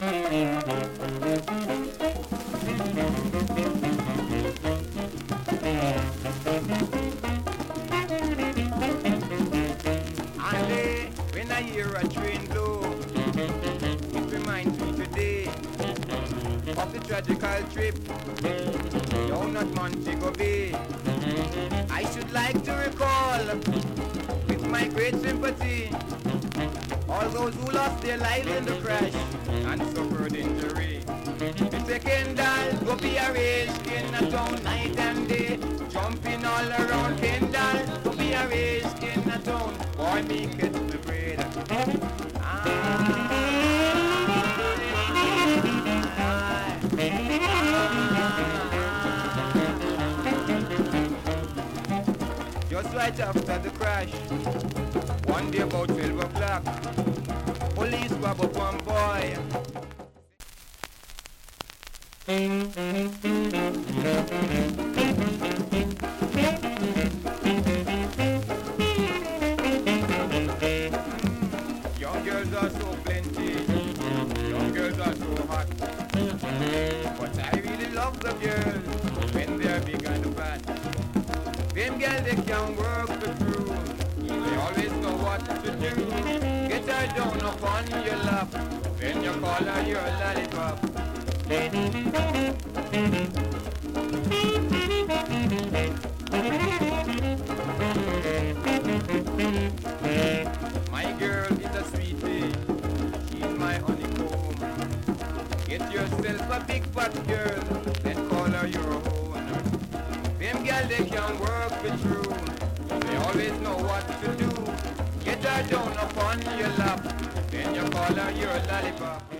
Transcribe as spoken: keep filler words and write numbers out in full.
And when I hear a train blow, it reminds me today of the tragical trip down at Montego Bay. I should like to recall with my great sympathy all those who lost their lives in the crash and suffered injury. The Kendall go be arranged in a town night and day, jumping all around Kendall go be arranged in a town. Boy, me catch the bread. Ah. Just right after the crash, one day about twelve o'clock, police grab up one boy. Young girls are so plenty, young girls are so hot, but I really love the girls when they're big and fat. Them girls, they can work the crew, they always know what to do. Get her down upon your lap, then you call her your lollipop. My girl is a sweetie, she's my honeycomb. Get yourself a big fat girl, then call her your own. Them girls, they can work the true, they always know what to do. Get her down upon your lap, then you call her your lollipop.